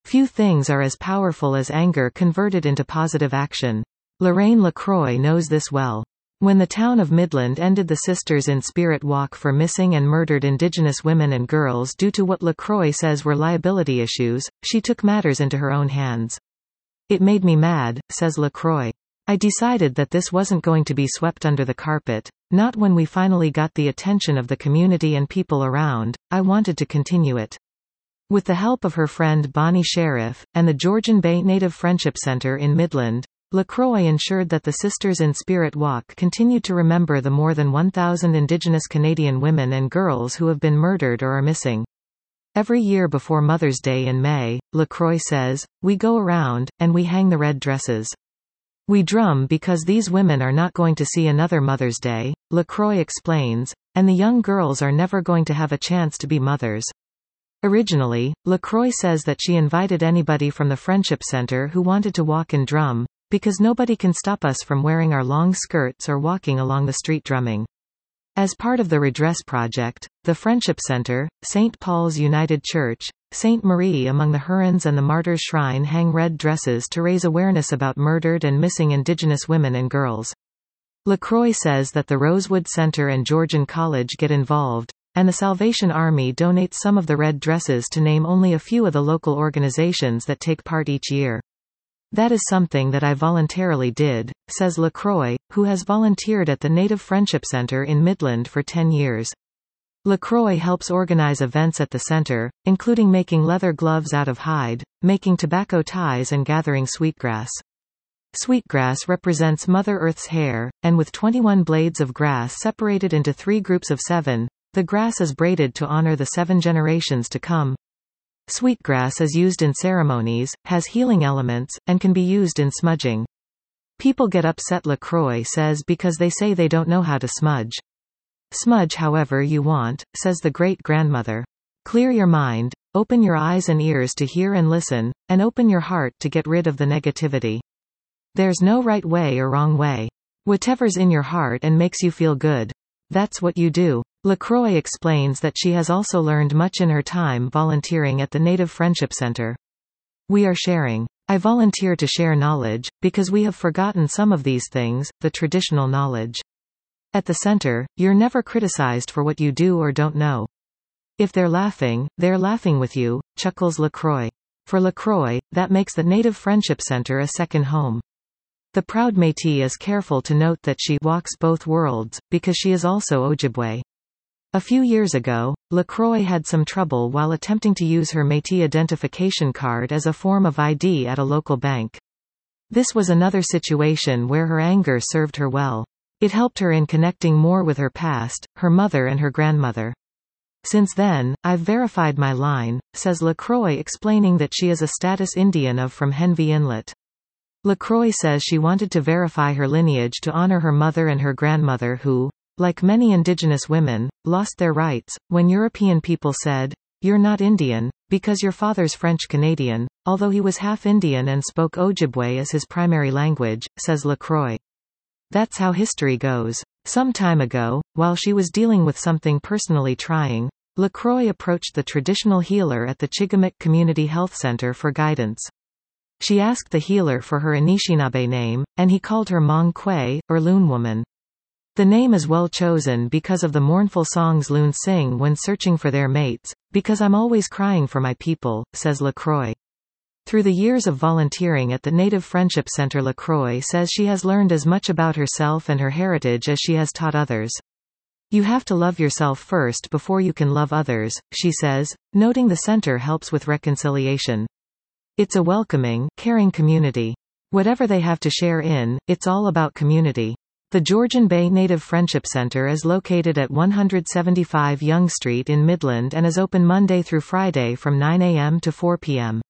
Few things are as powerful as anger converted into positive action. Lorraine LaCroix knows this well. When the town of Midland ended the Sisters in Spirit walk for missing and murdered Indigenous women and girls due to what LaCroix says were liability issues, she took matters into her own hands. It made me mad, says LaCroix. I decided that this wasn't going to be swept under the carpet. Not when we finally got the attention of the community and people around. I wanted to continue it. With the help of her friend Bonnie Sheriff, and the Georgian Bay Native Friendship Center in Midland, LaCroix ensured that the Sisters in Spirit walk continued to remember the more than 1,000 Indigenous Canadian women and girls who have been murdered or are missing. Every year before Mother's Day in May, LaCroix says, we go around, and we hang the red dresses. We drum because these women are not going to see another Mother's Day, LaCroix explains, and the young girls are never going to have a chance to be mothers. Originally, LaCroix says that she invited anybody from the Friendship Center who wanted to walk and drum, because nobody can stop us from wearing our long skirts or walking along the street drumming. As part of the Redress Project, the Friendship Center, St. Paul's United Church, St. Marie among the Hurons and the Martyrs Shrine hang red dresses to raise awareness about murdered and missing Indigenous women and girls. LaCroix says that the Rosewood Center and Georgian College get involved, and the Salvation Army donates some of the red dresses to name only a few of the local organizations that take part each year. That is something that I voluntarily did, says LaCroix, who has volunteered at the Native Friendship Center in Midland for 10 years. LaCroix helps organize events at the center, including making leather gloves out of hide, making tobacco ties and gathering sweetgrass. Sweetgrass represents Mother Earth's hair, and with 21 blades of grass separated into 3 groups of 7, the grass is braided to honor the 7 generations to come. Sweetgrass is used in ceremonies, has healing elements, and can be used in smudging. People get upset, LaCroix says, because they say they don't know how to smudge. Smudge however you want, says the great-grandmother. Clear your mind, open your eyes and ears to hear and listen, and open your heart to get rid of the negativity. There's no right way or wrong way. Whatever's in your heart and makes you feel good. That's what you do. LaCroix explains that she has also learned much in her time volunteering at the Native Friendship Center. We are sharing. I volunteer to share knowledge, because we have forgotten some of these things, the traditional knowledge. At the center, you're never criticized for what you do or don't know. If they're laughing with you, chuckles LaCroix. For LaCroix, that makes the Native Friendship Center a second home. The proud Métis is careful to note that she walks both worlds, because she is also Ojibwe. A few years ago, LaCroix had some trouble while attempting to use her Métis identification card as a form of ID at a local bank. This was another situation where her anger served her well. It helped her in connecting more with her past, her mother and her grandmother. Since then, I've verified my line, says LaCroix, explaining that she is a status Indian of from Henvey Inlet. LaCroix says she wanted to verify her lineage to honor her mother and her grandmother who, like many Indigenous women, lost their rights when European people said, "You're not Indian, because your father's French-Canadian," although he was half Indian and spoke Ojibwe as his primary language, says LaCroix. That's how history goes. Some time ago, while she was dealing with something personally trying, LaCroix approached the traditional healer at the Chigamik Community Health Center for guidance. She asked the healer for her Anishinaabe name, and he called her Mong Kwe, or Loon Woman. The name is well chosen because of the mournful songs loons sing when searching for their mates, because I'm always crying for my people, says LaCroix. Through the years of volunteering at the Native Friendship Center, LaCroix says she has learned as much about herself and her heritage as she has taught others. You have to love yourself first before you can love others, she says, noting the center helps with reconciliation. It's a welcoming, caring community. Whatever they have to share in, it's all about community. The Georgian Bay Native Friendship Center is located at 175 Yonge Street in Midland and is open Monday through Friday from 9 a.m. to 4 p.m.